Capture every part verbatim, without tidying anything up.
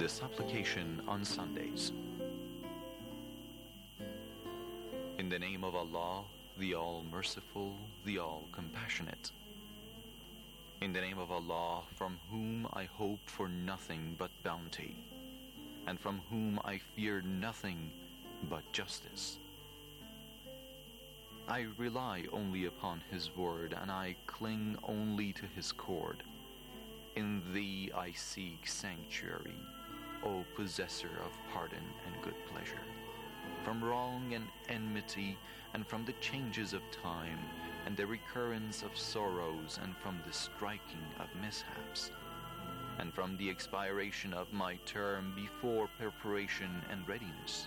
The Supplication on Sundays. In the name of Allah, the All-Merciful, the All-Compassionate. In the name of Allah, from whom I hope for nothing but bounty, and from whom I fear nothing but justice. I rely only upon His word, and I cling only to His cord. In Thee I seek sanctuary, O possessor of pardon and good pleasure, from wrong and enmity, and from the changes of time, and the recurrence of sorrows, and from the striking of mishaps, and from the expiration of my term before preparation and readiness.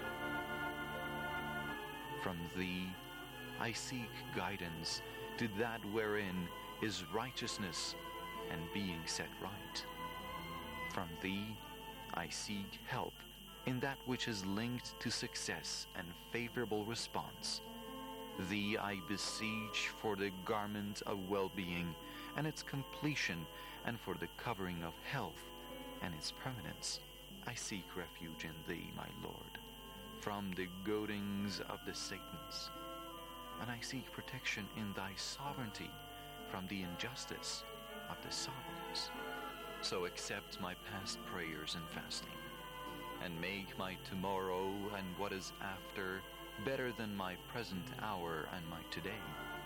From Thee I seek guidance to that wherein is righteousness and being set right. From Thee I seek help in that which is linked to success and favorable response. Thee I beseech for the garment of well-being and its completion, and for the covering of health and its permanence. I seek refuge in Thee, my Lord, from the goadings of the Satans, and I seek protection in Thy sovereignty from the injustice of the sovereigns. So accept my past prayers and fasting, and make my tomorrow and what is after better than my present hour and my today.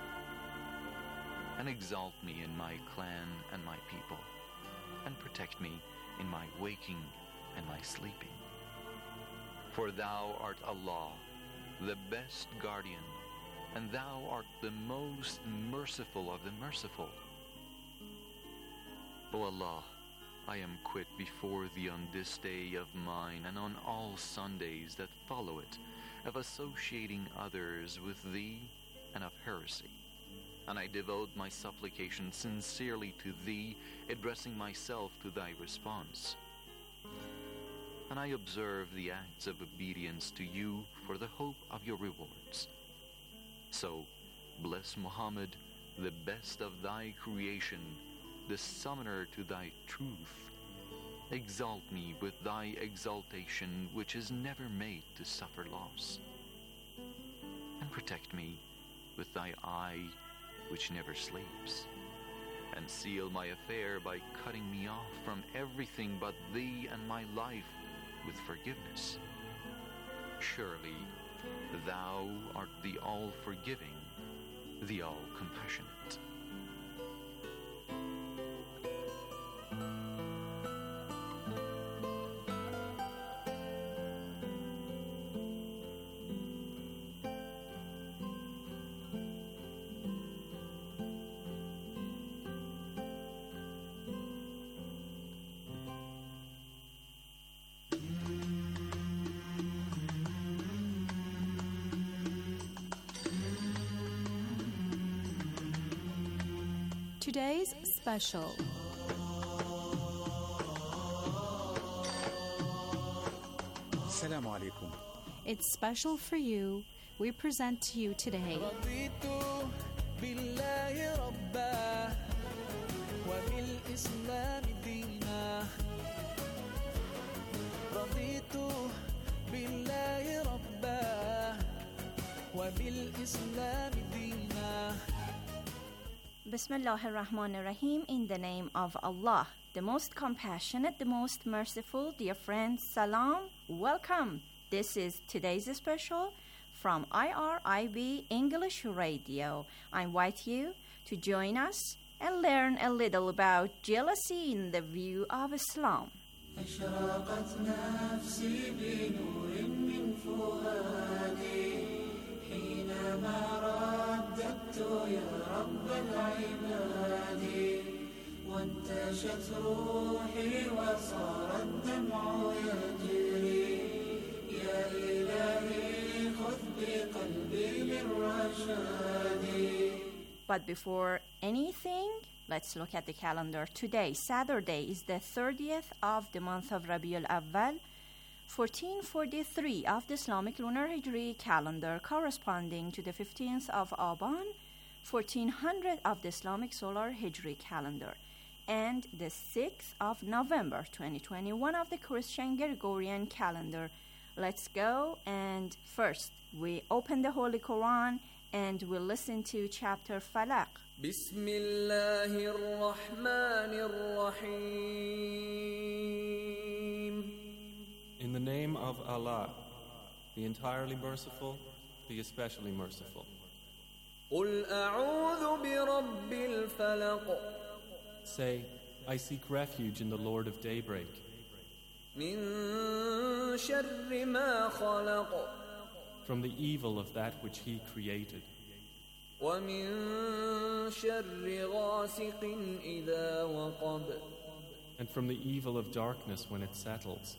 And exalt me in my clan and my people, and protect me in my waking and my sleeping. For Thou art Allah, the best guardian, and Thou art the most merciful of the merciful. O Allah, I am quit before Thee on this day of mine, and on all Sundays that follow it, of associating others with Thee and of heresy. And I devote my supplication sincerely to Thee, addressing myself to Thy response. And I observe the acts of obedience to You for the hope of Your rewards. So, bless Muhammad, the best of Thy creation, the summoner to Thy truth. Exalt me with Thy exaltation, which is never made to suffer loss. And protect me with Thy eye, which never sleeps. And seal my affair by cutting me off from everything but Thee and my life with forgiveness. Surely, Thou art the all-forgiving, the all-compassionate. Today's special. Assalamu alaikum. It's special for you. We present to you today. Bismillah ar-Rahman ar-Rahim. In the name of Allah, the most compassionate, the most merciful. Dear friends, salam, welcome. This is today's special from I R I B English Radio. I invite you to join us and learn a little about jealousy in the view of Islam. أشرقت نفسي بنور من فؤادي حينما رددت يا رب العباد وانتشت روحي وصار الدمع يجري يا إلهي خذ بقلبي للرشاد. But before anything, let's look at the calendar. Today, Saturday, is the thirtieth of the month of Rabiul Awwal, fourteen forty-three of the Islamic Lunar Hijri calendar, corresponding to the fifteenth of Aban, fourteen hundred of the Islamic Solar Hijri calendar. and the sixth of November twenty twenty-one of the Christian Gregorian calendar. Let's go, and first we open the Holy Quran and we'll listen to chapter Falaq. بسم الله الرحمن الرحيم. In the name of Allah, the entirely merciful, the especially merciful. قل أعوذ برب الفلق. Say, I seek refuge in the Lord of daybreak. من شر ما خلق. From the evil of that which He created. ومن شر غاسق إذا وقب. And from the evil of darkness when it settles.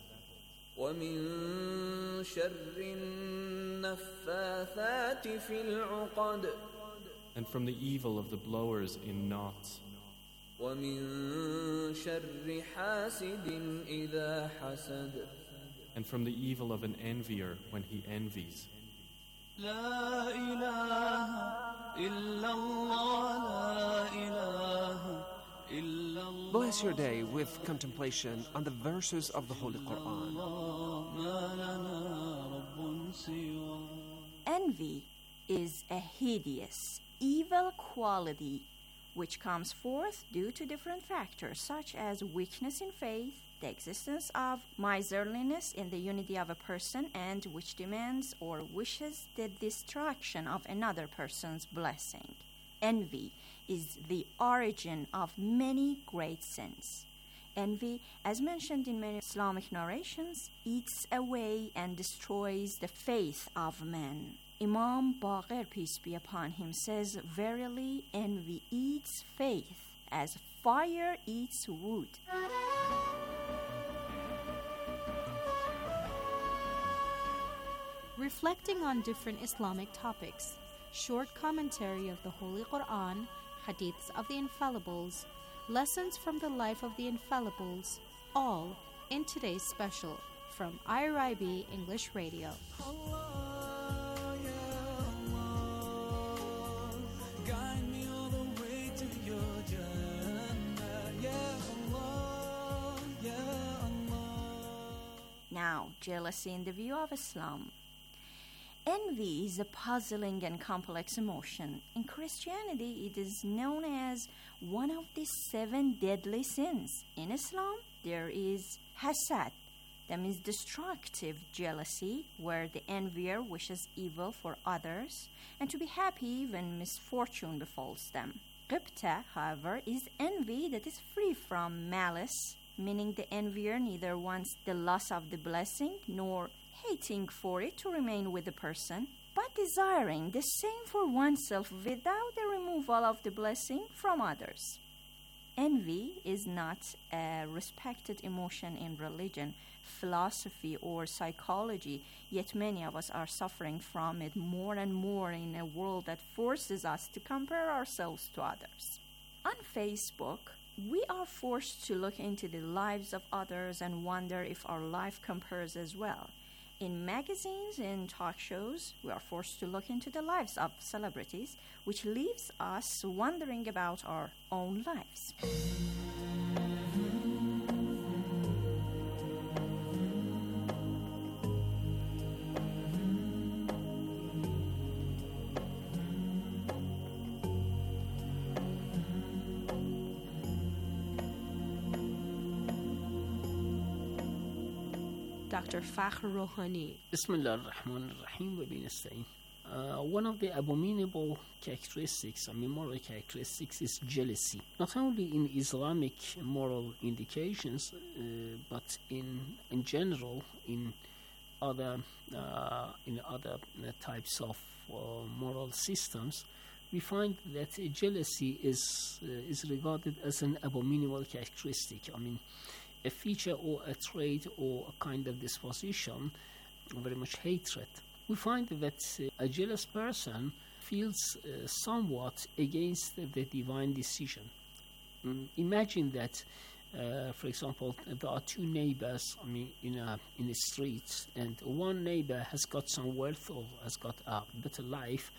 ومن شر النفاثات في العقد. And from the evil of the blowers in knots. ومن شر حاسد إذا حسد. And from the evil of an envier when he envies. لا إله إلا الله لا إله إلا الله. Bless your day with contemplation on the verses of the Holy Quran. ما لنا رب سواه. Envy is a hideous, evil quality which comes forth due to different factors such as weakness in faith, the existence of miserliness in the unity of a person, and which demands or wishes the destruction of another person's blessing. Envy is the origin of many great sins. Envy, as mentioned in many Islamic narrations, eats away and destroys the faith of man. Imam Baqir, peace be upon him, says, verily, envy eats faith as fire eats wood. Reflecting on different Islamic topics, short commentary of the Holy Quran, hadiths of the Infallibles, lessons from the life of the Infallibles, all in today's special from I R I B English Radio. Now, jealousy in the view of Islam. Envy is a puzzling and complex emotion. In Christianity, it is known as one of the seven deadly sins. In Islam, there is hasad, that means destructive jealousy, where the envier wishes evil for others and to be happy when misfortune befalls them. Qibta, however, is envy that is free from malice, meaning the envier neither wants the loss of the blessing nor hating for it to remain with the person, but desiring the same for oneself without the removal of the blessing from others. Envy is not a respected emotion in religion, philosophy, or psychology, yet many of us are suffering from it more and more in a world that forces us to compare ourselves to others. On Facebook, we are forced to look into the lives of others and wonder if our life compares as well. In magazines and talk shows, we are forced to look into the lives of celebrities, which leaves us wondering about our own lives. Doctor Fakhr Rohani. Bismillah ar-Rahman ar-Rahim wa binasta'in. Uh, one of the abominable characteristics, I mean moral characteristics, is jealousy. Not only in Islamic moral indications, uh, but in in general in other uh, in other uh, types of uh, moral systems, we find that uh, jealousy is uh, is regarded as an abominable characteristic. I mean, a feature or a trait or a kind of disposition, very much hatred. We find that uh, a jealous person feels uh, somewhat against the divine decision. Mm, imagine that, uh, for example, there are two neighbors, I mean, in a in a street, and one neighbor has got some wealth or has got a better life,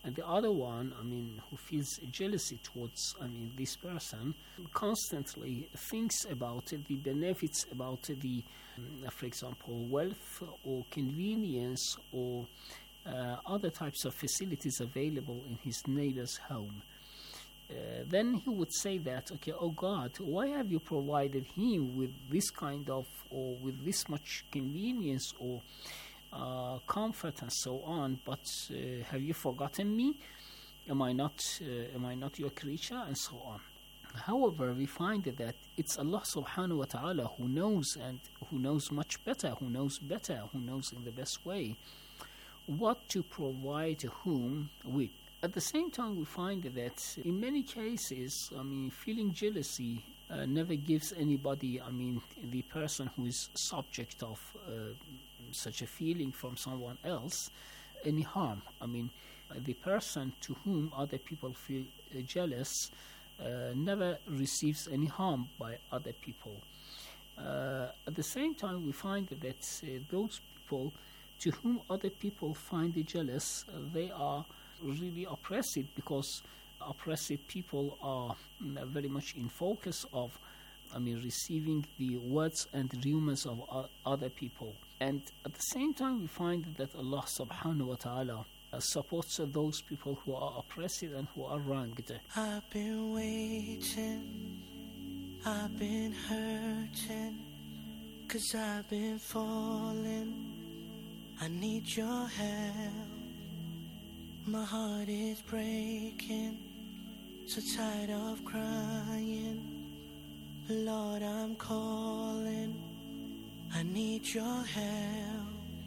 And the other one, I mean, who feels jealousy towards, I mean, this person, constantly thinks about the benefits, about the, um, for example, wealth or convenience or uh, other types of facilities available in his neighbor's home. Uh, then he would say that, okay, oh God, why have you provided him with this kind of, or with this much convenience or uh, comfort and so on, but uh, have you forgotten me? Am I not, uh, am I not your creature? And so on. However, we find that it's Allah subhanahu wa ta'ala who knows, and who knows much better, who knows better, who knows in the best way what to provide whom with. At the same time, we find that in many cases, I mean, feeling jealousy uh, never gives anybody, I mean, the person who is subject of uh, such a feeling from someone else, any harm. I mean, uh, the person to whom other people feel uh, jealous uh, never receives any harm by other people. Uh, at the same time, we find that uh, those people to whom other people find jealous, uh, they are really oppressed, because oppressed people are mm, very much in focus of, I mean, receiving the words and rumors of o- other people. And at the same time, we find that Allah subhanahu wa ta'ala uh, supports uh, those people who are oppressed and who are wronged. I've been waiting, I've been hurting, 'cause I've been falling, I need your help. My heart is breaking, so tired of crying. Lord, I'm calling, I need your help.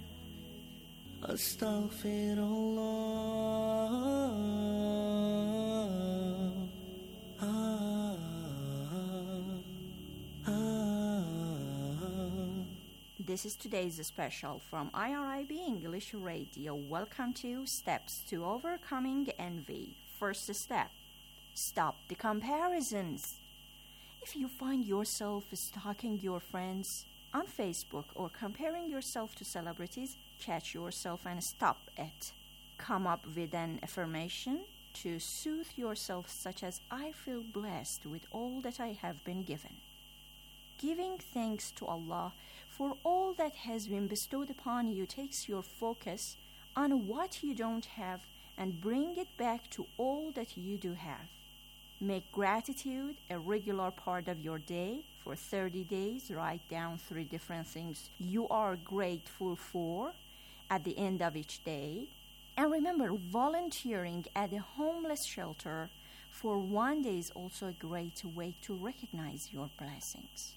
Astaghfirullah. Ah, ah, ah. This is today's special from I R I B English Radio. Welcome to Steps to Overcoming Envy. First step, stop the comparisons. If you find yourself stalking your friends on Facebook or comparing yourself to celebrities, catch yourself and stop it. Come up with an affirmation to soothe yourself, such as, I feel blessed with all that I have been given. Giving thanks to Allah for all that has been bestowed upon you takes your focus on what you don't have and bring it back to all that you do have. Make gratitude a regular part of your day. For thirty days, write down three different things you are grateful for at the end of each day. And remember, volunteering at a homeless shelter for one day is also a great way to recognize your blessings.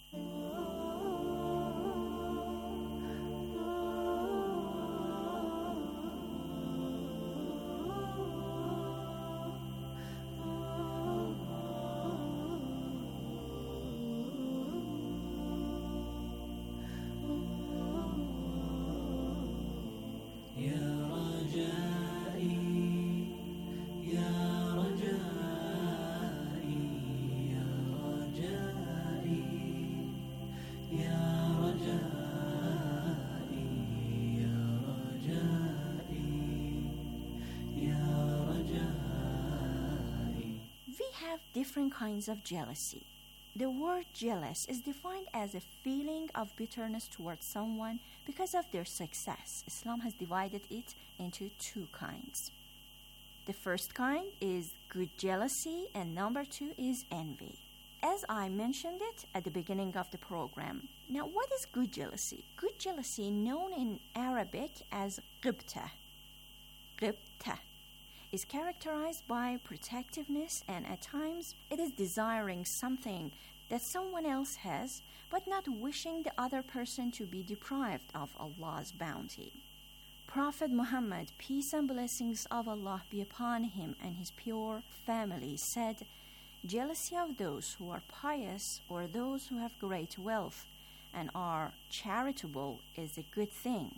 Different kinds of jealousy. The word jealous is defined as a feeling of bitterness towards someone because of their success. Islam has divided it into two kinds. The first kind is good jealousy, and number two is envy. As I mentioned it at the beginning of the program. Now, what is good jealousy? Good jealousy, known in Arabic as qibta, qibta, is characterized by protectiveness, and at times it is desiring something that someone else has, but not wishing the other person to be deprived of Allah's bounty. Prophet Muhammad, peace and blessings of Allah be upon him and his pure family, said, jealousy of those who are pious or those who have great wealth and are charitable is a good thing.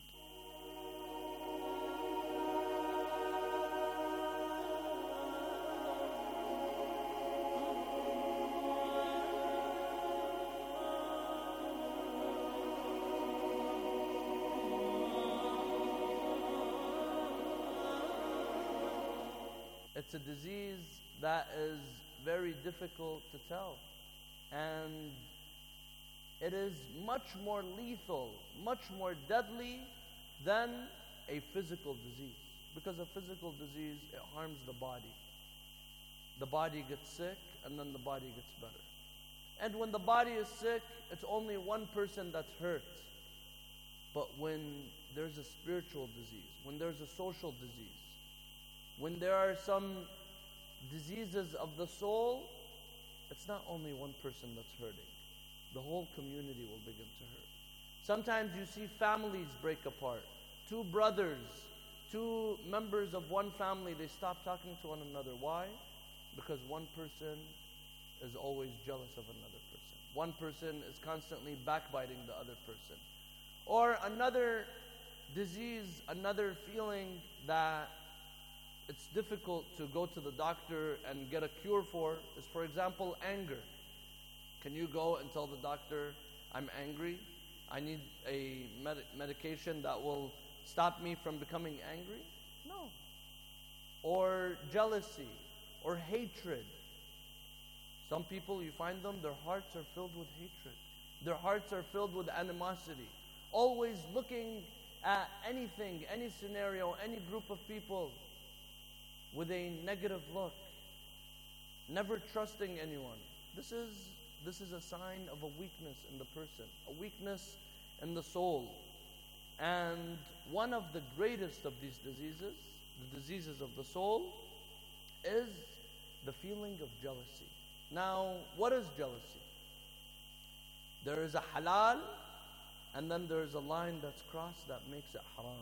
It's a disease that is very difficult to tell. And it is much more lethal, much more deadly than a physical disease. Because a physical disease, it harms the body. The body gets sick, and then the body gets better. And when the body is sick, it's only one person that's hurt. But when there's a spiritual disease, when there's a social disease, when there are some diseases of the soul, it's not only one person that's hurting. The whole community will begin to hurt. Sometimes you see families break apart. Two brothers, two members of one family, they stop talking to one another. Why? Because one person is always jealous of another person. One person is constantly backbiting the other person. Or another disease, another feeling that it's difficult to go to the doctor and get a cure for is, for example, anger. Can you go and tell the doctor, I'm angry, I need a med- medication that will stop me from becoming angry? No. Or jealousy, or hatred. Some people, you find them, their hearts are filled with hatred. Their hearts are filled with animosity. Always looking at anything, any scenario, any group of people with a negative look. Never trusting anyone. This is, this is a sign of a weakness in the person, a weakness in the soul. And one of the greatest of these diseases, the diseases of the soul, is the feeling of jealousy. Now, what is jealousy? There is a halal, and then there is a line that's crossed that makes it haram.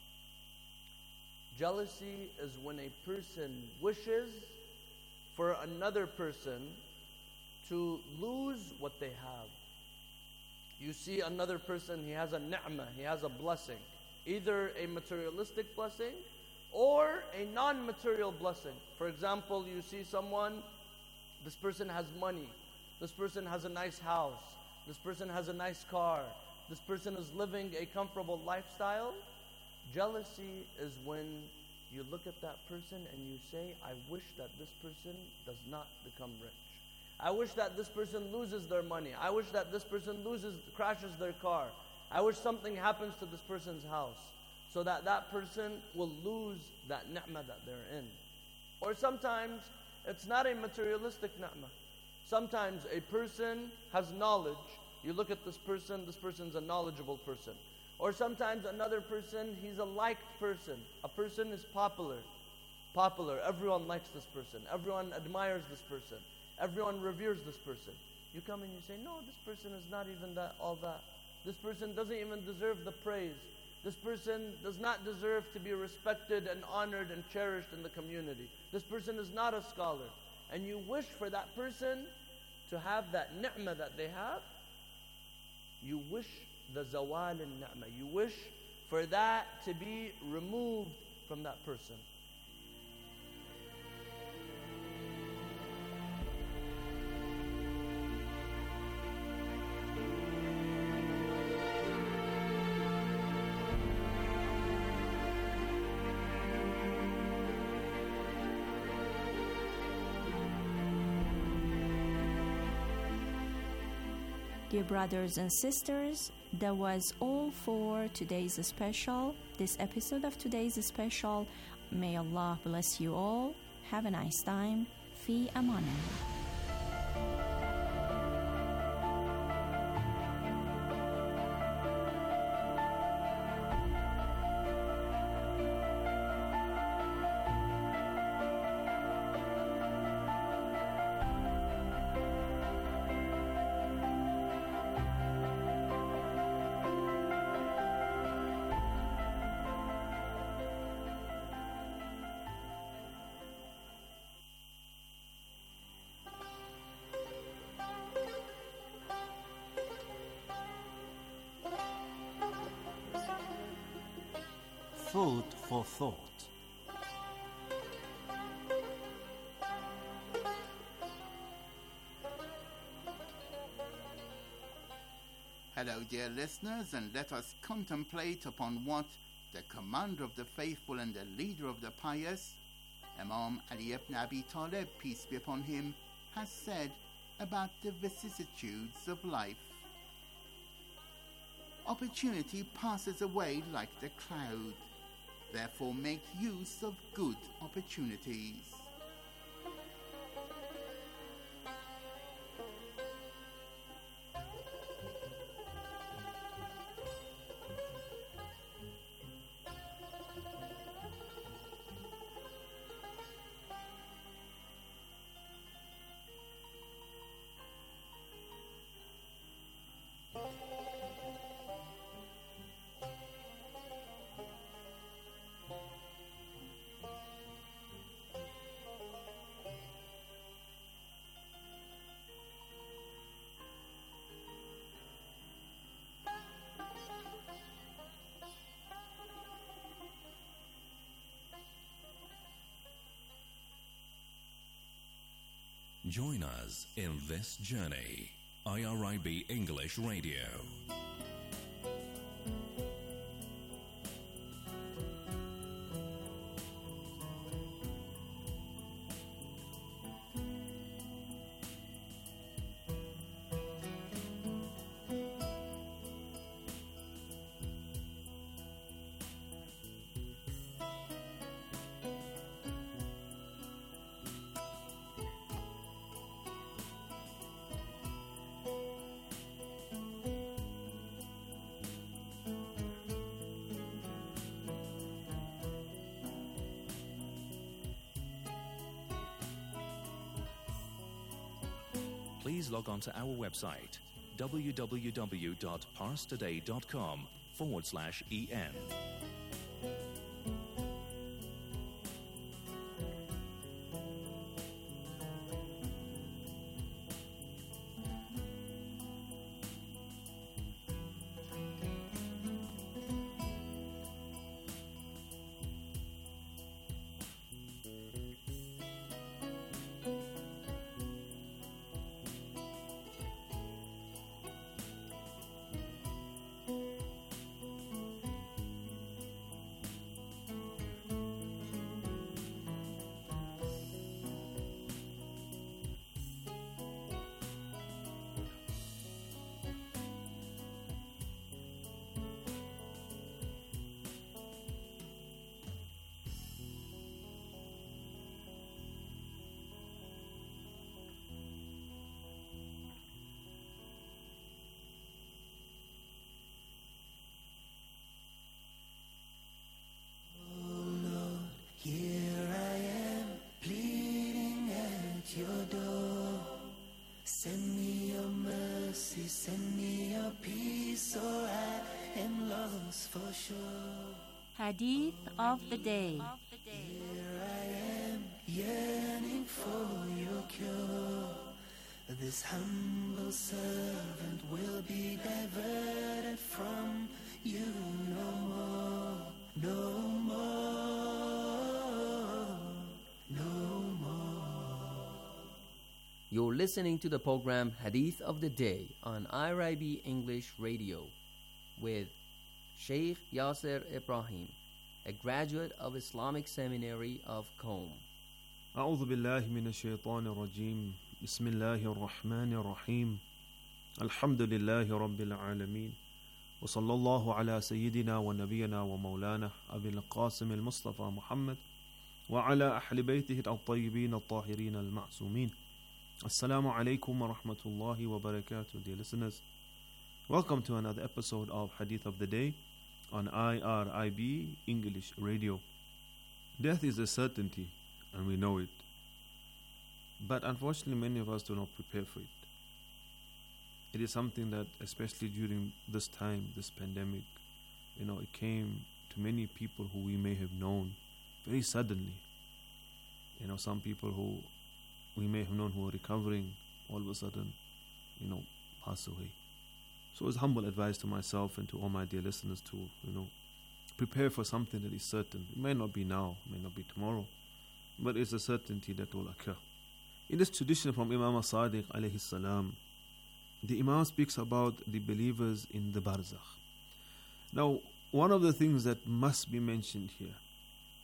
Jealousy is when a person wishes for another person to lose what they have. You see another person, he has a ni'mah, he has a blessing. Either a materialistic blessing or a non-material blessing. For example, you see someone, this person has money, this person has a nice house, this person has a nice car, this person is living a comfortable lifestyle. Jealousy is when you look at that person and you say, I wish that this person does not become rich. I wish that this person loses their money. I wish that this person loses, crashes their car. I wish something happens to this person's house so that that person will lose that ni'mah that they're in. Or sometimes it's not a materialistic ni'mah. Sometimes a person has knowledge. You look at this person, this person's a knowledgeable person. Or sometimes another person, he's a liked person. A person is popular. Popular. Everyone likes this person. Everyone admires this person. Everyone reveres this person. You come and you say, no, this person is not even that, all that. This person doesn't even deserve the praise. This person does not deserve to be respected and honored and cherished in the community. This person is not a scholar. And you wish for that person to have that ni'mah that they have. You wish the zawal al-ni'mah. You wish for that to be removed from that person. Dear brothers and sisters, that was all for today's special, this episode of today's special. May Allah bless you all. Have a nice time. Fi amanillah. Food for thought. Hello, dear listeners, and let us contemplate upon what the commander of the faithful and the leader of the pious, Imam Ali ibn Abi Talib, peace be upon him, has said about the vicissitudes of life. Opportunity passes away like the cloud. Therefore make use of good opportunities. Join us in this journey. I R I B English Radio. Please log on to our website, www.parstoday.com forward slash EN. Send me your mercy, send me your peace, or I am lost for sure. Hadith of the day. Here I am, yearning for your cure. This humble servant will be diverted from you no more, no more, no more. You're listening to the program Hadith of the Day on I R I B English Radio with Sheikh Yasser Ibrahim, a graduate of Islamic Seminary of Qom. أعوذ بالله من الشيطان الرجيم بسم الله الرحمن الرحيم الحمد لله رب العالمين وصلى الله على سيدنا ونبينا ومولانا أبي القاسم المصطفى محمد وعلى أهل بيته الطيبين الطاهرين المعصومين. Assalamu alaikum wa rahmatullahi wa barakatuh, dear listeners. Welcome to another episode of Hadith of the Day on I R I B English Radio. Death is a certainty, and we know it. But unfortunately, many of us do not prepare for it. It is something that, especially during this time, this pandemic, you know, it came to many people who we may have known very suddenly. You know, some people who we may have known who are recovering, all of a sudden, you know, pass away. So it's humble advice to myself and to all my dear listeners to, you know, prepare for something that is certain. It may not be now, it may not be tomorrow, but it's a certainty that will occur. In this tradition from Imam Sadiq alayhi salam, the Imam speaks about the believers in the barzakh. Now, one of the things that must be mentioned here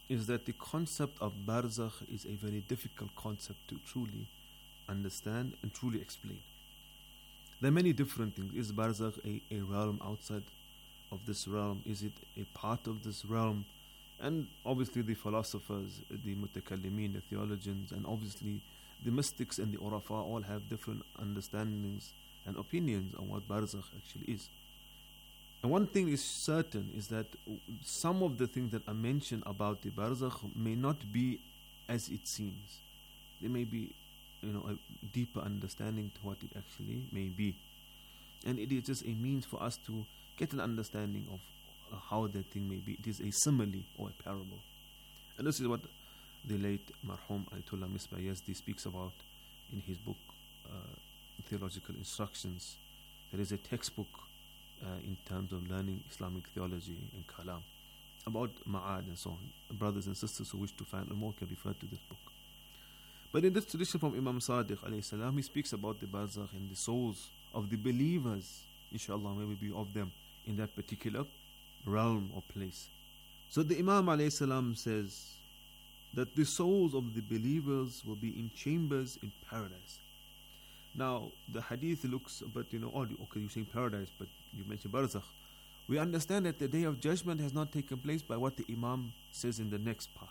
is that the concept of barzakh is a very difficult concept to truly understand and truly explain. There are many different things. Is barzakh a, a realm outside of this realm? Is it a part of this realm? And obviously the philosophers, the mutakallimin, the theologians, and obviously the mystics and the urafa all have different understandings and opinions on what barzakh actually is. And one thing is certain is that some of the things that are mentioned about the barzakh may not be as it seems. There may be, you know, a deeper understanding to what it actually may be. And it is just a means for us to get an understanding of uh, how that thing may be. It is a simile or a parable. And this is what the late Marhum Ayatollah Misbah Yazdi speaks about in his book, uh, Theological Instructions. There is a textbook uh, in terms of learning Islamic theology and kalam about ma'ad and so on. Brothers and sisters who wish to find more can refer to this book. But in this tradition from Imam Sadiq alayhi salam, he speaks about the barzakh and the souls of the believers, inshallah, may we be of them in that particular realm or place. So the Imam alayhi salam says that the souls of the believers will be in chambers in paradise. Now, the hadith looks, but you know, odd. Okay, you're saying paradise, but you mentioned barzakh. We understand that the day of judgment has not taken place by what the Imam says in the next part.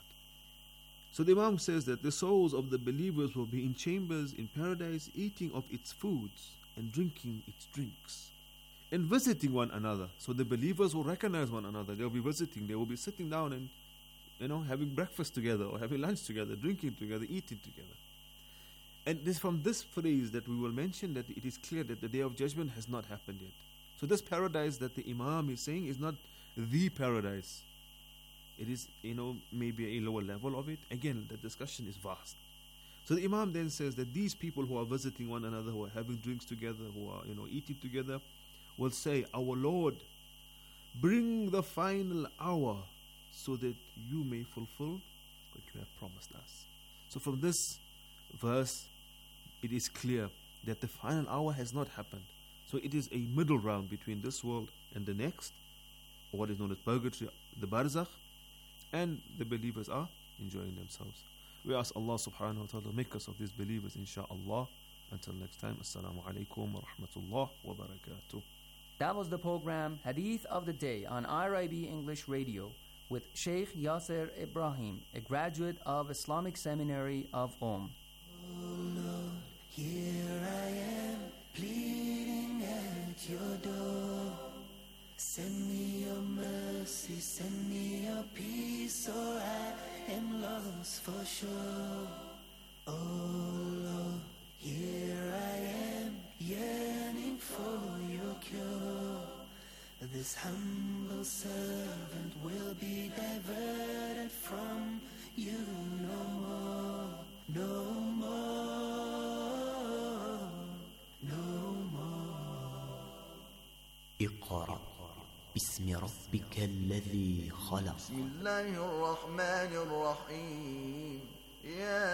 So the Imam says that the souls of the believers will be in chambers in paradise, eating of its foods and drinking its drinks, and visiting one another. So the believers will recognize one another. They'll be visiting. They will be sitting down and, you know, having breakfast together or having lunch together, drinking together, eating together. And this from this phrase that we will mention that it is clear that the day of judgment has not happened yet. So this paradise that the Imam is saying is not the paradise. It is, you know, maybe a lower level of it. Again, the discussion is vast. So the Imam then says that these people who are visiting one another, who are having drinks together, who are, you know, eating together, will say, "Our Lord, bring the final hour so that you may fulfill what you have promised us." So from this verse, it is clear that the final hour has not happened. So it is a middle ground between this world and the next, or what is known as purgatory, the barzakh, and the believers are enjoying themselves. We ask Allah subhanahu wa ta'ala make us of these believers, insha'Allah. Until next time, Assalamu alaikum wa rahmatullah wa barakatuh. That was the program Hadith of the Day on I R I B English Radio with Sheikh Yasser Ibrahim, a graduate of Islamic Seminary of Qom. Oh Lord, here I am, pleading at your door. Send me your mercy, send me your peace, or I am lost for sure. Oh Lord, here I am, yearning for your cure. This humble servant will be diverted from you no more, no more, no more. اقرأ باسم ربك الذي خلق. بسم الله الرحمن الرحيم. يا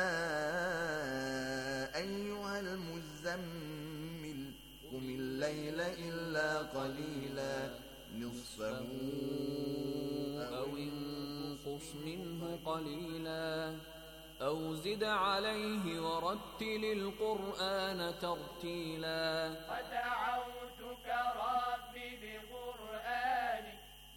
أيها المزمل قم الليل إلا قليلا نصفه أو انقص منه قليلا أو زد عليه ورتل القرآن ترتيلا ودعوتك ربي بقرآنك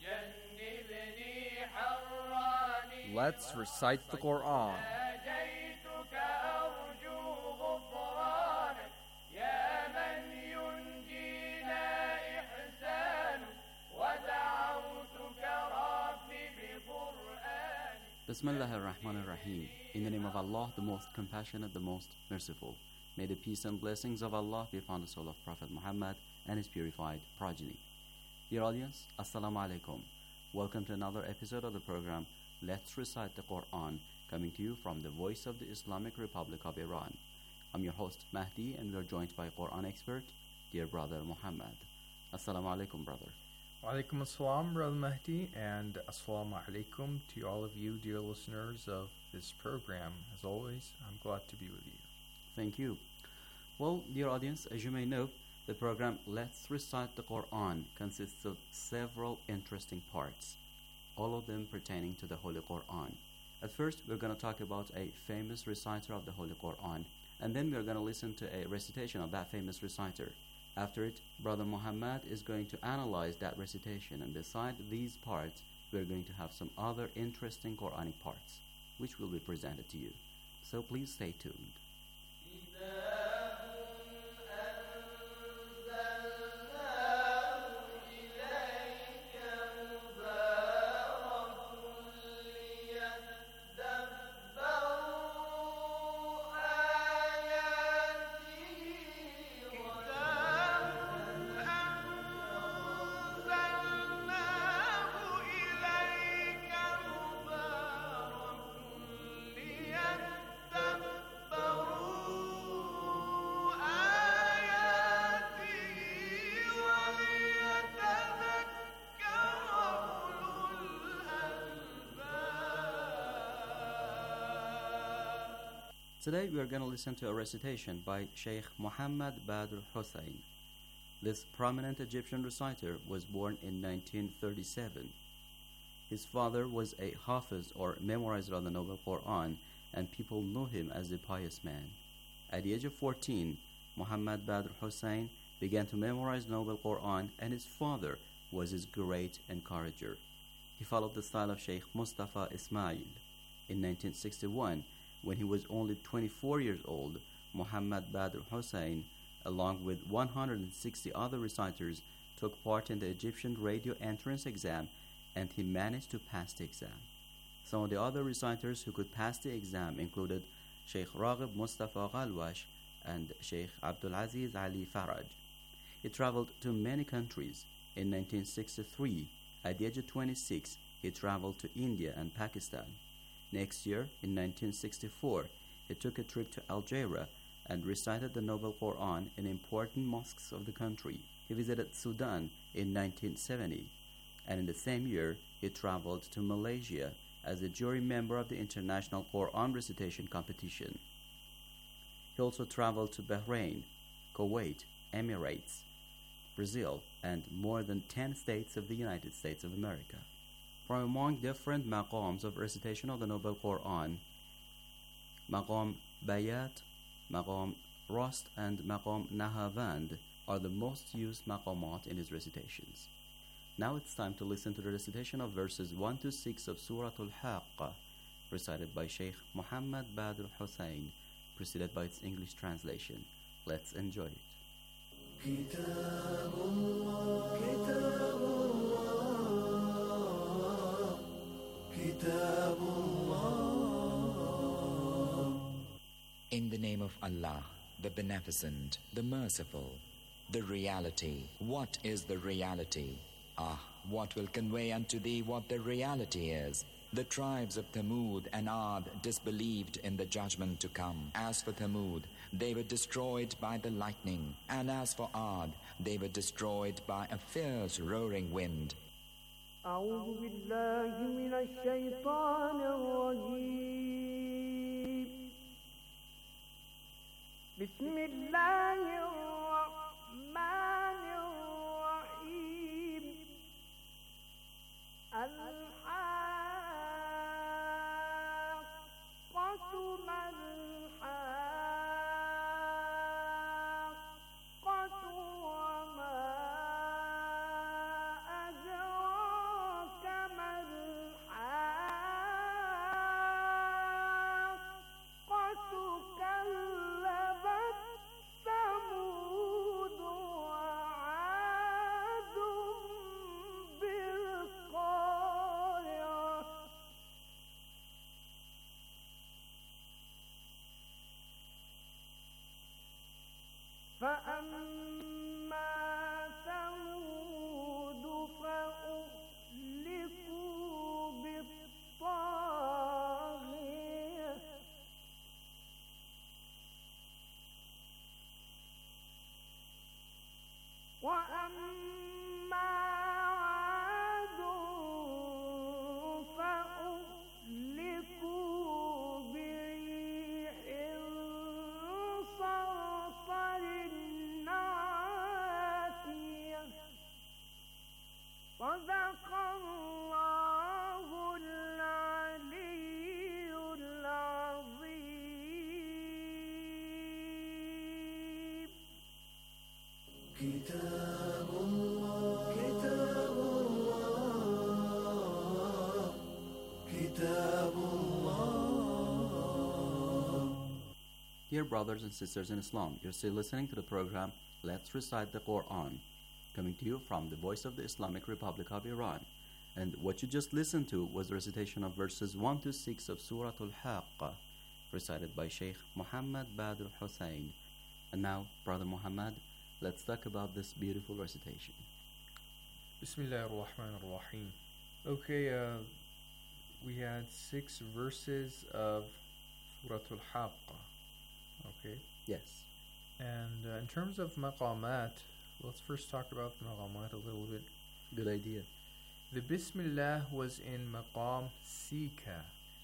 جنبني حراني. Let's recite the Quran. ناجيتك أرجو غفرانك يا من ينجينا إحسانك ودعوتك ربي بقرآنك. Bismillah ar-Rahman ar-Rahim. In the name of Allah, the most compassionate, the most merciful. May the peace and blessings of Allah be upon the soul of Prophet Muhammad and his purified progeny. Dear audience, Assalamu alaikum. Welcome to another episode of the program Let's Recite the Quran, coming to you from the voice of the Islamic Republic of Iran. I'm your host Mahdi, and we are joined by Quran expert, dear brother Muhammad. Assalamu alaikum, brother. Wa alaikum assalam, brother Mahdi, and assalamu alaikum to all of you, dear listeners of this program. As always, I'm glad to be with you. Thank you. Well, dear audience, as you may know, the program Let's Recite the Quran consists of several interesting parts, all of them pertaining to the Holy Quran. At first, we're going to talk about a famous reciter of the Holy Quran, and then we're going to listen to a recitation of that famous reciter. After it, Brother Muhammad is going to analyze that recitation, and beside these parts, we're going to have some other interesting Quranic parts, which will be presented to you. So please stay tuned. Today we are going to listen to a recitation by Sheikh Muhammad Badr Hussain. This prominent Egyptian reciter was born in nineteen thirty-seven. His father was a Hafiz or memorizer of the Noble Quran, and people knew him as a pious man. At the age of fourteen, Muhammad Badr Hussain began to memorize Noble Quran, and his father was his great encourager. He followed the style of Sheikh Mustafa Ismail. In nineteen sixty-one, when he was only twenty-four years old, Muhammad Badr Hussain, along with one hundred sixty other reciters, took part in the Egyptian radio entrance exam, and he managed to pass the exam. Some of the other reciters who could pass the exam included Sheikh Raghib Mustafa Ghalwash and Sheikh Abdul Aziz Ali Faraj. He traveled to many countries. In nineteen sixty-three, at the age of twenty-six, he traveled to India and Pakistan. Next year, in nineteen sixty-four, he took a trip to Algeria and recited the Noble Quran in important mosques of the country. He visited Sudan in nineteen seventy, and in the same year, he traveled to Malaysia as a jury member of the International Quran Recitation Competition. He also traveled to Bahrain, Kuwait, Emirates, Brazil, and more than ten states of the United States of America. From among different maqams of recitation of the Noble Quran, Maqam Bayat, Maqam Rast, and Maqam Nahavand are the most used maqamat in his recitations. Now it's time to listen to the recitation of verses one to six of Surah Al-Haqqa, recited by Sheikh Muhammad Badr Hussain, preceded by its English translation. Let's enjoy it. Kitabullah, Kitabullah, Kitabullah. In the name of Allah, the Beneficent, the Merciful, the reality. What is the reality? Ah, what will convey unto thee what the reality is? The tribes of Thamud and Ad disbelieved in the judgment to come. As for Thamud, they were destroyed by the lightning, and as for Ad, they were destroyed by a fierce roaring wind. أعوذ بالله من الشيطان الرجيم. بسم الله الرحمن الرحيم. الحاقة ما الحاقة وما أدراك ما الحاقة كذبت ثمود وعاد بالقارعة Dear brothers and sisters in Islam, you're still listening to the program Let's Recite the Quran, coming to you from the voice of the Islamic Republic of Iran. And what you just listened to was the recitation of verses one to six of Surah Al-Haqqa, recited by Sheikh Muhammad Badr Hussain. And now, Brother Muhammad, let's talk about this beautiful recitation. Bismillah ar-Rahman ar-Rahim. Okay, uh, we had six verses of Surah Al-Haqqa. Okay? Yes. And uh, in terms of maqamat, let's first talk about maqamat a little bit. Good idea. The Bismillah was in maqam Sika.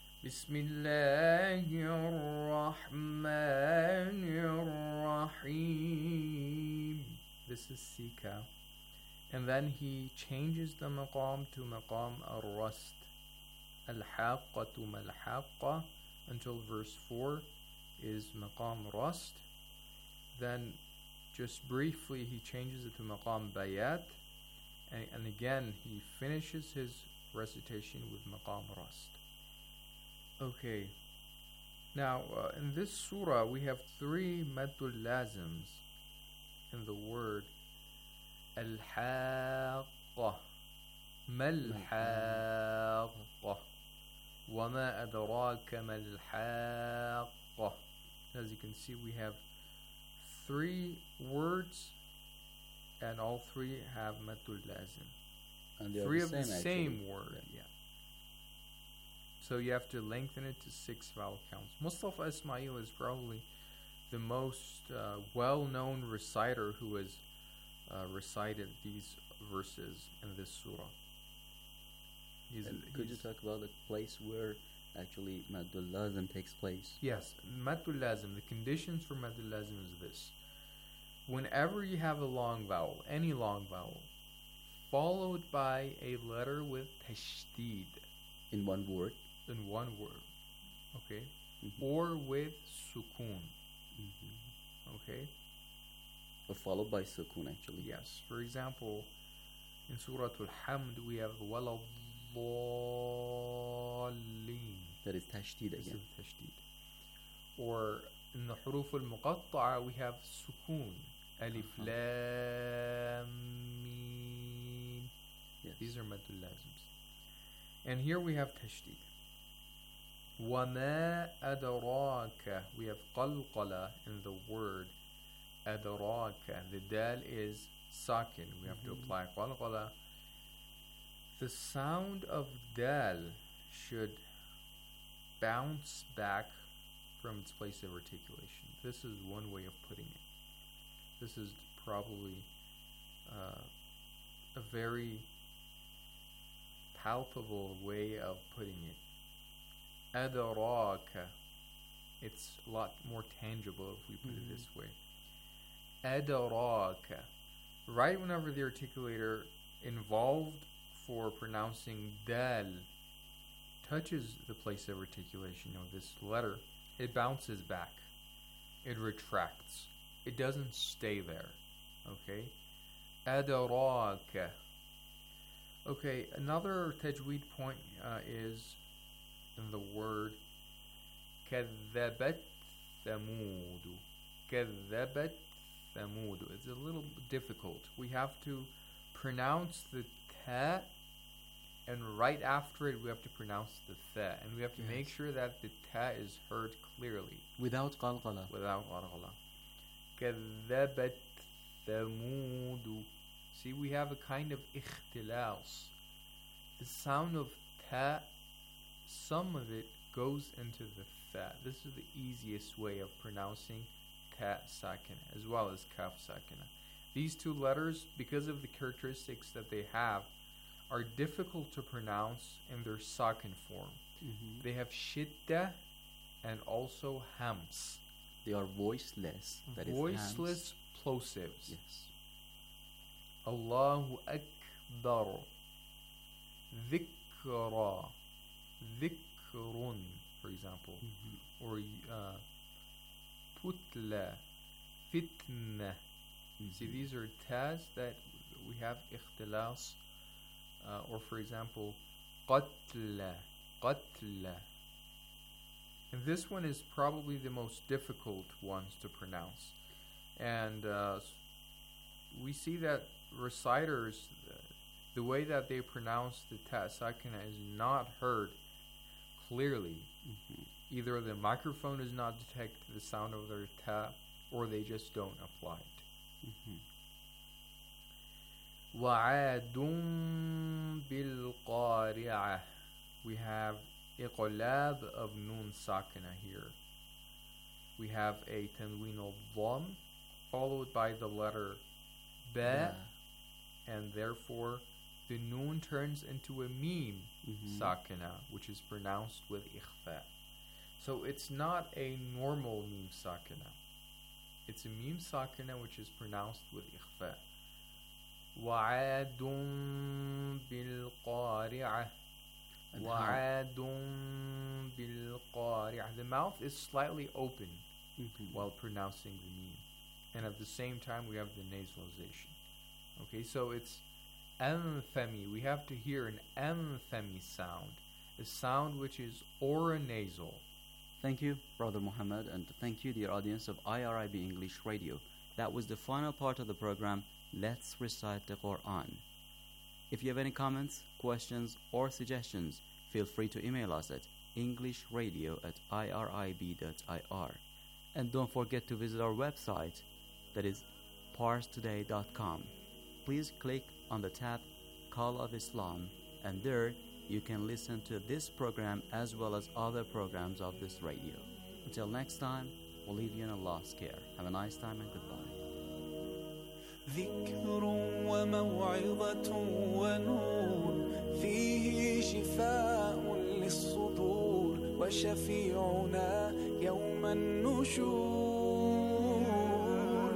Bismillahirrahmanirrahim. This is Sika. And then he changes the maqam to maqam ar-Rast. Al-Haqqatu mal-Haqqa until verse four is maqam Rast. Then just briefly he changes it to maqam Bayat. And, and again he finishes his recitation with maqam Rast. Okay. Now uh, in this surah we have three maddul lazims in the word Al-Haqqa, Mal-Haqqa, Wama adraka mal-Haqqa. As you can see, we have three words, and all three have maddul lazim. And they three are of the the same, same actually. word, yeah. So you have to lengthen it to six vowel counts. Mustafa Ismail is probably the most uh, well-known reciter who has uh, recited these verses in this surah. He's, And could you he's- talk about the place where actually Maddul Lazim takes place? Yes, maddul lazim. The conditions for maddul lazim is this: whenever you have a long vowel, any long vowel, followed by a letter with tashdid in one word, in one word, okay, Mhm. or with sukun, okay. or followed by sukun actually. Yes. For example, in Surah Al-Hamd we have wala dhalleen. That is tashdid This again. is tashdid. Or in the huruf al-muqatta'a we have sukun. Alif Uh-huh. lam mim. Yes. These are maddul lazims. And here we have tashdid. وَمَا أَدْرَاكَ. We have qalqala in the word أَدْرَاكَ. The dal is sakin. We have to Mhm. apply qalqala. The sound of dal should bounce back from its place of articulation. This is one way of putting it. This is probably uh, a very palpable way of putting it. Adaraka. It's a lot more tangible if we put Mhm. it this way. Adaraka. Right whenever the articulator involved for pronouncing dal touches the place of articulation of this letter, it bounces back. It retracts. It doesn't stay there. Okay? Adaraka. Okay, another tajweed point uh, is in the word كذبت ثمود. كذبت ثمود. It's a little difficult. We have to pronounce the ta, and right after it we have to pronounce the tha, and we have to make Yes. sure that the ta is heard clearly. Without qalqala. Without qalqala. كذبت ثمود. See, we have a kind of ikhtilaus. The sound of ta, some of it goes into the tha. This is the easiest way of pronouncing ta sakina as well as kaf sakina. These two letters, because of the characteristics that they have, are difficult to pronounce in their sakin form. Mhm. They have shidda and also hams. They are voiceless. That is Voiceless plosives. Yes. Allahu Akbar. Dhikra. Dhikrun, for example. Mhm. Or uh, Putla. Fitna. See, these are tas that we have ikhtilas. Uh, or for example, Qatla. Qatla. And this one is probably the most difficult ones to pronounce. And uh, we see that reciters, uh, the way that they pronounce the ta sakina is not heard clearly. Mm-hmm. Either the microphone does not detect the sound of their ta, or they just don't apply it. وَعَادٌ بِالْقَارِعَةِ. We have iqlab of nun sakina here. We have a tanween al-dham followed by the letter ba, and therefore the nun turns into a meme Mhm. sakina, which is pronounced with ikhfa. So it's not a normal meme sakina. It's a meme sakina which is pronounced with ikhfa. وَعَادٌ بِالْقَارِعَةِ. And وَعَادٌ بِالْقَارِعَةِ. The mouth is slightly open Mhm. while pronouncing the meme. And at the same time we have the nasalization. Okay, so it's anthemi. We have to hear an anthemi sound, a sound which is oronasal. Thank you, Brother Muhammad, and thank you, dear audience of I R I B English Radio. That was the final part of the program, Let's Recite the Quran. If you have any comments, questions, or suggestions, feel free to email us at englishradio at irib dot I R. And don't forget to visit our website, that is pars today dot com. Please click on the tab Call of Islam, and there you can listen to this program as well as other programs of this radio. Until next time, we'll leave you in Allah's care. Have a nice time and goodbye. ذكر وموعظة ونور فيه شفاء للصدور وشفيعنا يوم النشور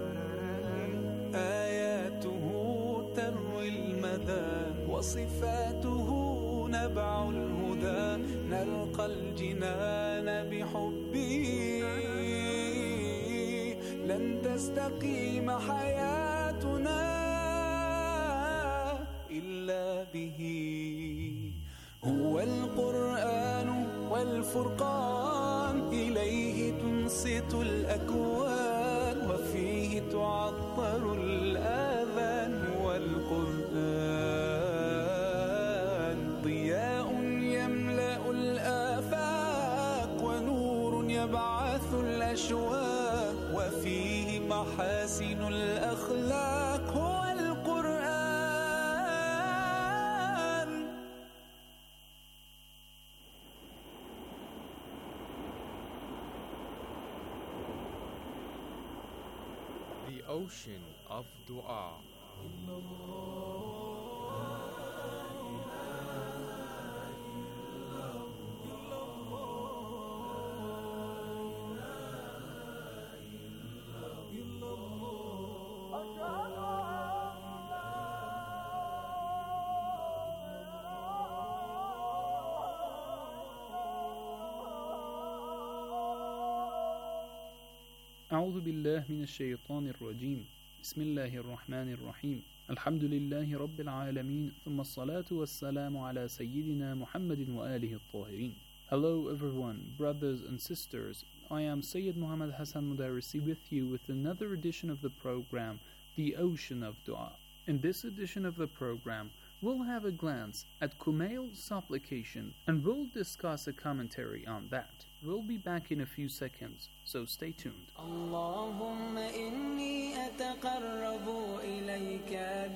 آياته تروي المدى وصفاته نبع الهدى نلقى الجنان بحبه لن تستقيم حياتنا إلا به هو القرآن والفرقان إليه تنصت الأكوان وفيه تعطر الآذان والقرآن ضياء يملأ الآفاق ونور يبعث الأشواق وفيه محاسن الأخلاق هو القرآن. The ocean of dua. أعوذ بالله من الشيطان الرجيم بسم الله الرحمن الرحيم الحمد لله رب العالمين ثم الصلاة والسلام على سيدنا محمد وآله الطاهرين. Hello everyone, brothers and sisters. I am Sayyid Muhammad Hassan Mudarrisi with you with another edition of the program, The Ocean of Dua. In this edition of the program, we'll have a glance at Kumail's supplication and we'll discuss a commentary on that. We'll be back in a few seconds, so stay tuned. اللهم إني أتقرب إليك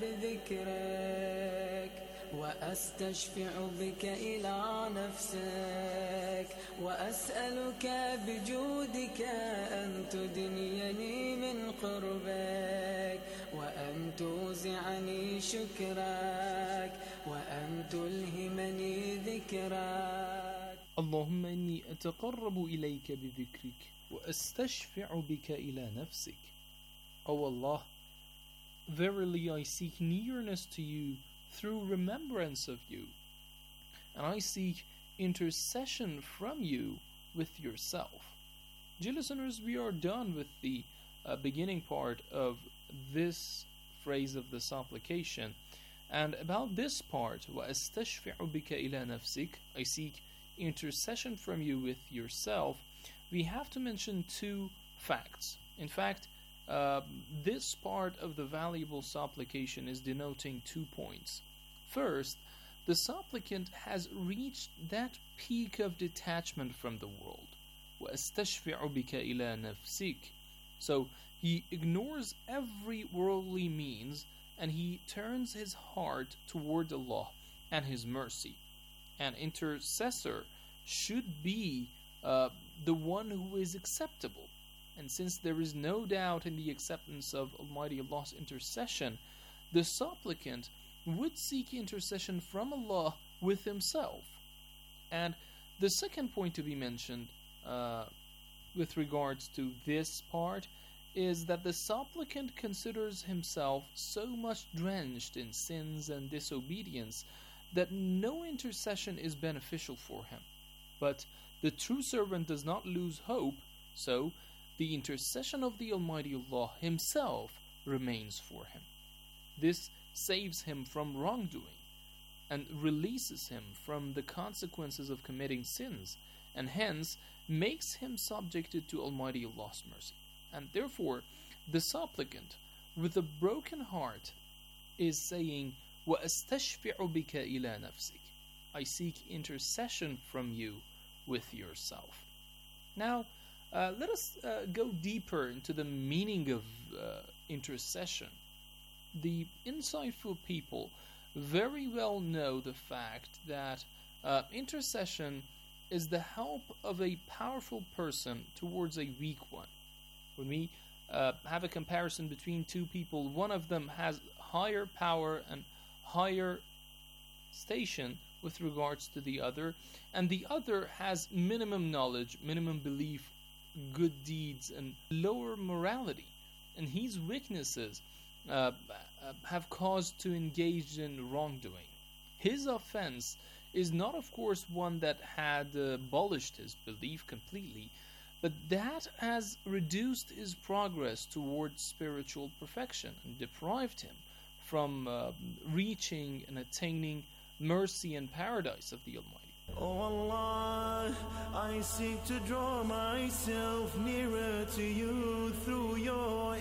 بذكرك وأستشفع بك إلى نفسك وأسألك بجودك أن تدنيني من قربك وأن توزعني شكرك وأن تلهمني ذكرك. اللهم إني أتقرب إليك بذكرك وأستشفع بك إلى نفسك. O Allah, verily I seek nearness to you through remembrance of you, and I seek intercession from you with yourself. Dear listeners, we are done with the uh, beginning part of this phrase of the supplication, and about this part, وَأَسْتَشْفِعُ بِكَ إِلَى نَفْسِكَ, I seek intercession from you with yourself, we have to mention two facts. In fact, uh, this part of the valuable supplication is denoting two points. First, the supplicant has reached that peak of detachment from the world. وَأَسْتَشْفِعُ بِكَ إِلَى نَفْسِكَ. So he ignores every worldly means and he turns his heart toward Allah and His mercy. An intercessor should be uh, the one who is acceptable. And since there is no doubt in the acceptance of Almighty Allah's intercession, the supplicant would seek intercession from Allah with himself. And the second point to be mentioned uh, with regards to this part is that the supplicant considers himself so much drenched in sins and disobedience that no intercession is beneficial for him. But the true servant does not lose hope, so the intercession of the Almighty Allah Himself remains for him. This saves him from wrongdoing and releases him from the consequences of committing sins, and hence makes him subjected to Almighty Allah's mercy. And therefore, the supplicant with a broken heart is saying, وَأَسْتَشْفِعُ بِكَ إِلَى نَفْسِكَ. I seek intercession from you with yourself. Now, uh, let us uh, go deeper into the meaning of uh, intercession. The insightful people very well know the fact that uh, intercession is the help of a powerful person towards a weak one. When we uh, have a comparison between two people, one of them has higher power and higher station with regards to the other, and the other has minimum knowledge, minimum belief, good deeds, and lower morality. And his weaknesses uh, have caused to engage in wrongdoing. His offense is not, of course, one that had uh, abolished his belief completely, but that has reduced his progress towards spiritual perfection and deprived him from uh, reaching and attaining mercy and paradise of the Almighty. Oh Allah, I seek to draw myself nearer to you through your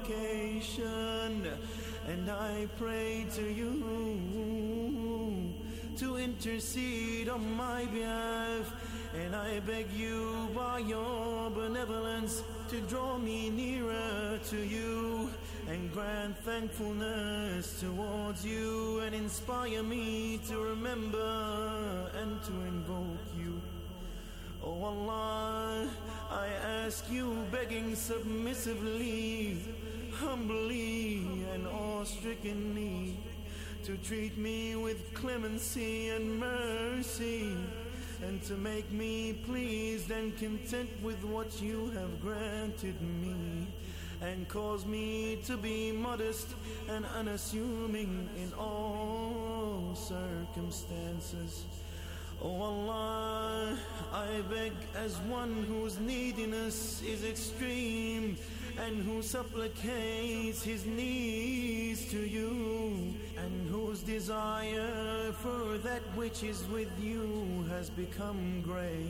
invocation, and I pray to you to intercede on my behalf, and I beg you by your benevolence to draw me nearer to you and grant thankfulness towards you and inspire me to remember and to invoke you. Oh Allah, I ask you, begging submissively, humbly and awe-strickenly, to treat me with clemency and mercy, and to make me pleased and content with what you have granted me, and cause me to be modest and unassuming in all circumstances. Oh Allah, I beg as one whose neediness is extreme and who supplicates his needs to you, and whose desire for that which is with you has become great.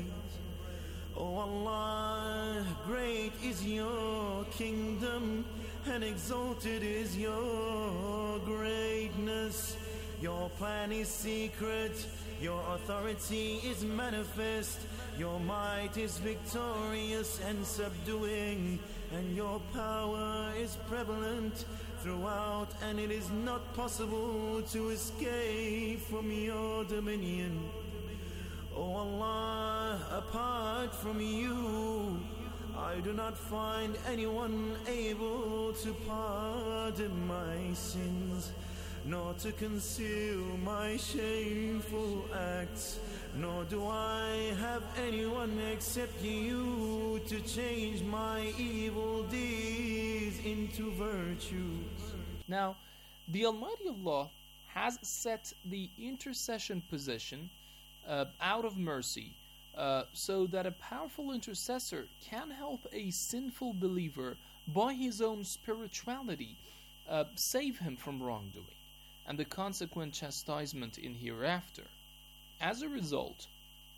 Oh Allah, great is your kingdom and exalted is your greatness. Your plan is secret, your authority is manifest, your might is victorious and subduing, and your power is prevalent throughout, and it is not possible to escape from your dominion. Oh Allah, apart from you, I do not find anyone able to pardon my sins, nor to conceal my shameful acts, nor do I have anyone except you to change my evil deeds into virtues. Now, the Almighty Allah has set the intercession position uh, out of mercy, uh, so that a powerful intercessor can help a sinful believer by his own spirituality uh, save him from wrongdoing and the consequent chastisement in hereafter. As a result,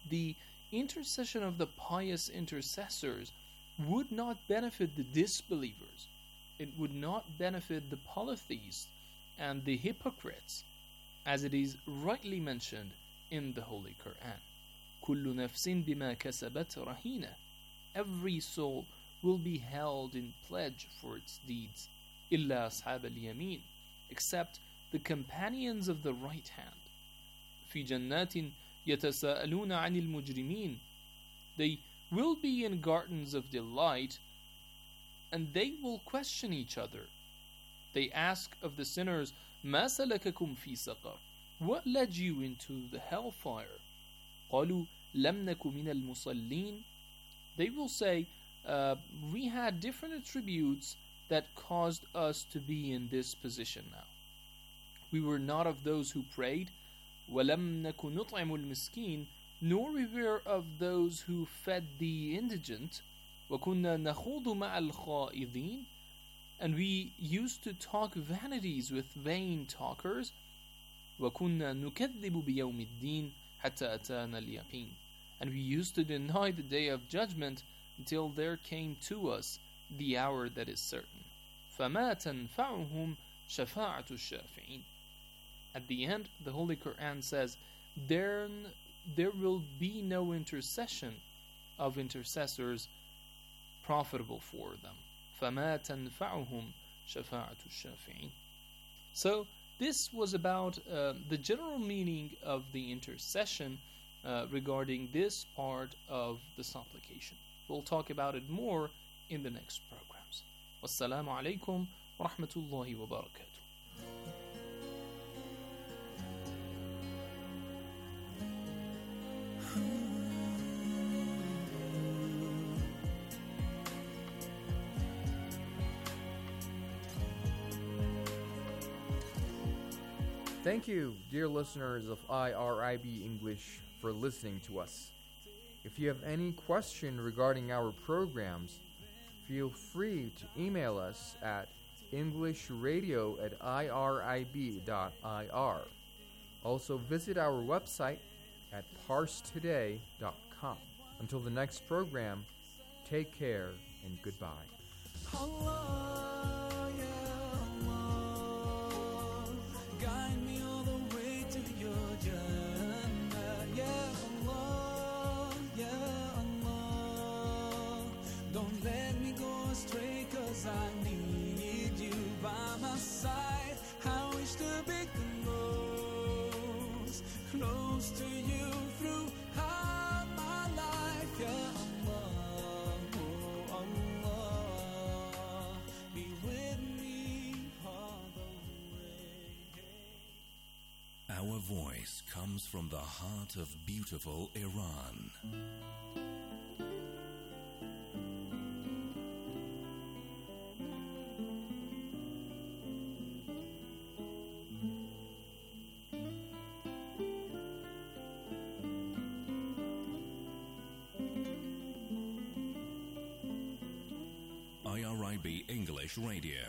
the intercession of the pious intercessors would not benefit the disbelievers. It would not benefit the polytheists and the hypocrites, as it is rightly mentioned in the Holy Quran. كُلُّ نَفْسٍ بِمَا كَسَبَتْ رَهِينَةٌ. Every soul will be held in pledge for its deeds. إِلَّا أَصْحَابَ الْيَمِينَ. Except the companions of the right hand. فِي جَنَّاتٍ يَتَسَاءَلُونَ عَنِ الْمُجْرِمِينَ. They will be in gardens of delight, and they will question each other. They ask of the sinners, مَا سَلَكَكُمْ فِي سَقَرٍ. What led you into the hellfire? قَالُوا لَمْ نَكُ مِنَ الْمُصَلِّينَ. They will say, uh, we had different attributes that caused us to be in this position now. We were not of those who prayed, وَلَمْ نَكُ نُطْعِمُ الْمِسْكِينَ. Nor we were of those who fed the indigent. وَكُنَّا نَخُوضُ مَعَ الْخَائِضِينَ. And we used to talk vanities with vain talkers. وَكُنَّا نُكَذِّبُ بِيَوْمِ الدِّينِ حَتَّى أَتَانَا الْيَقِينَ. And we used to deny the day of judgment until there came to us the hour that is certain. فَمَا تَنْفَعُهُمْ شَفَاعَةُ الشَّافِعِينَ. At the end, the Holy Quran says, there, there will be no intercession of intercessors profitable for them. فَمَا تَنْفَعُهُمْ شَفَاعَةُ الشَّافِعِينَ. So, this was about uh, the general meaning of the intercession uh, regarding this part of the supplication. We'll talk about it more in the next programs. Wassalamu alaikum wa rahmatullahi wa barakatuh. Thank you, dear listeners of I R I B English, for listening to us. If you have any question regarding our programs, feel free to email us at englishradio at irib dot I R. Also visit our website at parse today dot com. Until the next program, take care and goodbye. Allah, yeah, Allah, guide me all the way to your Jannah. Yeah, Allah, yeah, Allah, don't let me go astray, 'cause I need you by my side. I wish to be close, close to you throughout my life. Yeah, Allah, oh Allah, be with me all the way. Our voice comes from the heart of beautiful Iran. I R I B English Radio.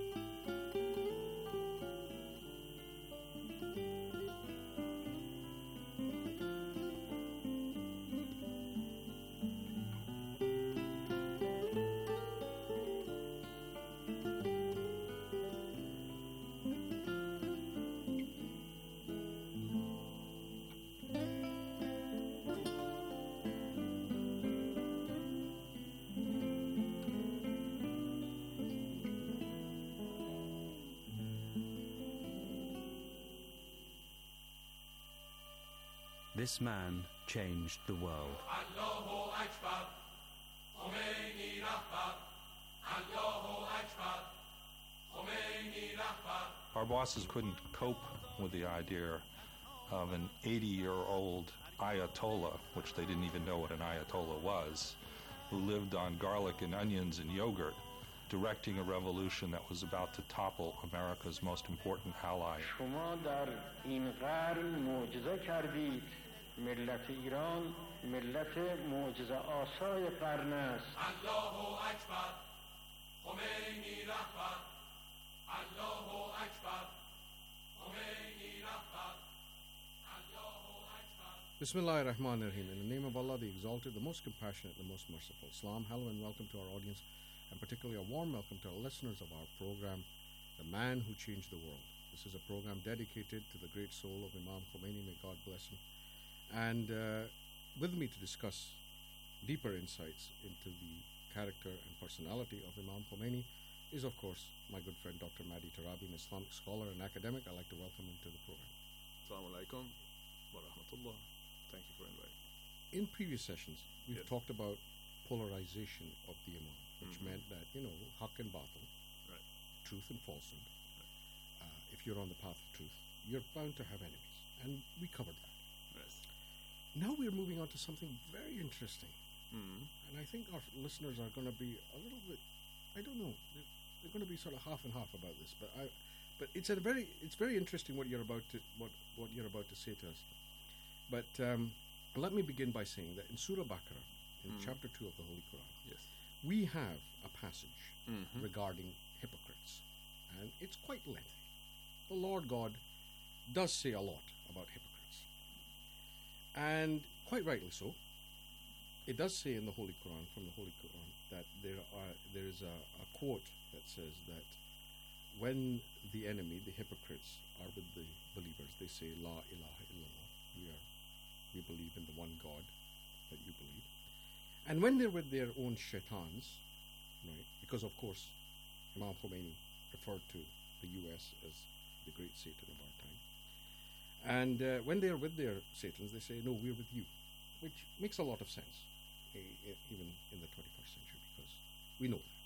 This man changed the world. Allahu Akbar, Khomeini Rahbar, Allahu Akbar, Khomeini Rahbar. Our bosses couldn't cope with the idea of an eighty-year-old Ayatollah, which they didn't even know what an Ayatollah was, who lived on garlic and onions and yogurt, directing a revolution that was about to topple America's most important ally. شما در این قرن معجزه کردید. ملت ایران ملت معجزه آسای قرن است. Allahu Akbar, Khomeini Rahbar, Allahu Akbar, Khomeini Rahbar, Allahu Akbar. Bismillah ar-Rahman ar-Rahim. In the name of Allah, the Exalted, the Most Compassionate, the Most Merciful. Salam, hello and welcome to our audience, and particularly a warm welcome to our listeners of our program, The Man Who Changed the World. This is a program dedicated to the great soul of Imam Khomeini, may God bless him. And uh, with me to discuss deeper insights into the character and personality of Imam Khomeini is, of course, my good friend Doctor Mahdi Tarabi, an Islamic scholar and academic. I'd like to welcome him to the program. Assalamu alaikum wa rahmatullah. Thank you for inviting. In previous sessions, we've Yes. talked about polarization of the Imam, which Mhm. meant that, you know, haqq and batil, Right. truth and falsehood. Uh, if you're on the path of truth, you're bound to have enemies. And we covered that. Yes. Now we're moving on to something very interesting. Mhm. And I think our listeners are going to be a little bit, I don't know, they're, they're going to be sort of half and half about this. But I, but it's a very, it's very interesting what you're about to, what, what you're about to say to us. But um, let me begin by saying that in Surah Baqarah, in Mhm. chapter two of the Holy Quran, Yes. we have a passage Mhm. regarding hypocrites, and it's quite lengthy. The Lord God does say a lot about hypocrites, and quite rightly so. It does say in the Holy Quran, from the Holy Quran, that there are there is a, a quote that says that when the enemy, the hypocrites, are with the believers, they say, La ilaha illallah. We are, we believe in the one God that you believe. And when they're with their own shaitans, right, because of course Imam Khomeini referred to the U S as the great Satan of our time. And uh, when they're with their Satans, they say, no, we're with you, which makes a lot of sense, eh, eh, even in the twenty-first century, because we know that.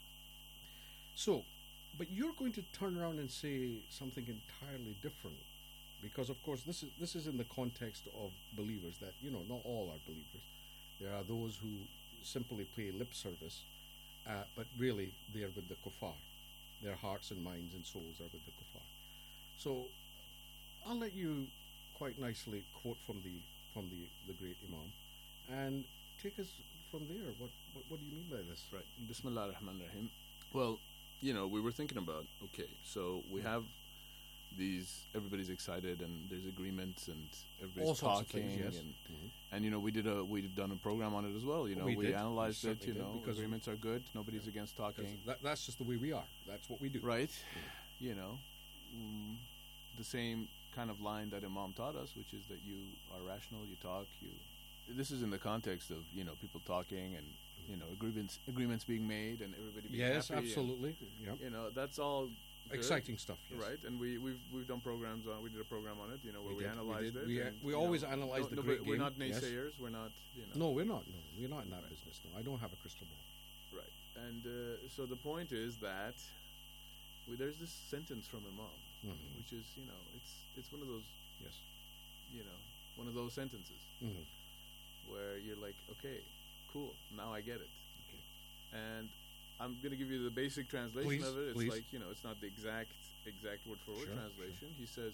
So, but you're going to turn around and say something entirely different, because of course this is this is in the context of believers that, you know, not all are believers. There are those who simply pay lip service, uh, but really they are with the kuffar. Their hearts and minds and souls are with the kuffar. So I'll let you quite nicely quote from the from the, the great Imam and take us from there. What, what what do you mean by this? Right. Bismillah ar-Rahman ar-Rahim. Well, you know, we were thinking about, okay, so we have these, everybody's excited and there's agreements and everybody's All sorts of talking. things, yes. and, Mhm. and, you know, we did a, we've done a program on it as well. You know, We we, did. analyzed We it, you certainly know, did, because- agreements are good. Nobody's against talking. That, that's just the way we are. That's what we do. Right. You know, mm, the same kind of line that Imam taught us, which is that you are rational, you talk, you. This is in the context of, you know, people talking and, you know, agreements agreements being made and everybody being Yes, happy. and, absolutely. Yep. You know, that's all good. Exciting stuff, yes. Right? And we we've we've done programs on. We did a program on it. You know, where We we, did, we analyzed did. it. We, uh, and, we you always know, analyze no, the no, great but We're game, not yes. naysayers. We're not. You know. No, we're not. No, we're not in that business. No, I don't have a crystal ball. Right. And uh, so the point is that we, there's this sentence from Imam, Mhm. which is, you know, it's it's one of those, Yes. you know, one of those sentences Mhm. where you're like, okay, cool, now I get it. Okay. And I'm going to give you the basic translation Please, of it. It's please. like, you know, it's not the exact exact word for word Sure, translation. He says,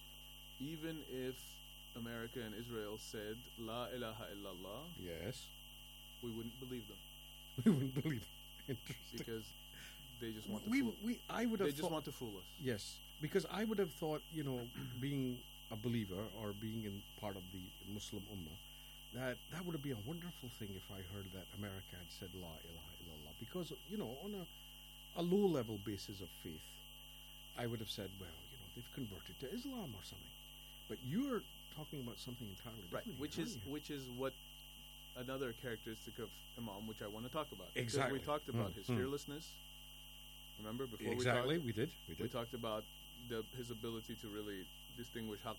even if America and Israel said La ilaha illallah, Yes. we wouldn't believe them. We wouldn't believe it. Interesting. Because they just want to we, fool. we, I would have They just thought- want to fool us. Yes, because I would have thought, you know, being a believer or being in part of the Muslim Ummah, that that would be a wonderful thing if I heard that America had said La ilaha illallah. Because, you know, on a, a low level basis of faith, I would have said, well, you know, they've converted to Islam or something. But you're talking about something entirely Right, different. which here, is aren't you? which is what another characteristic of Imam, which I want to talk about. Because Exactly. we talked about Mm, his mm. fearlessness. Remember before Exactly, we talked, we did, we did. talked about the, his ability to really distinguish haqq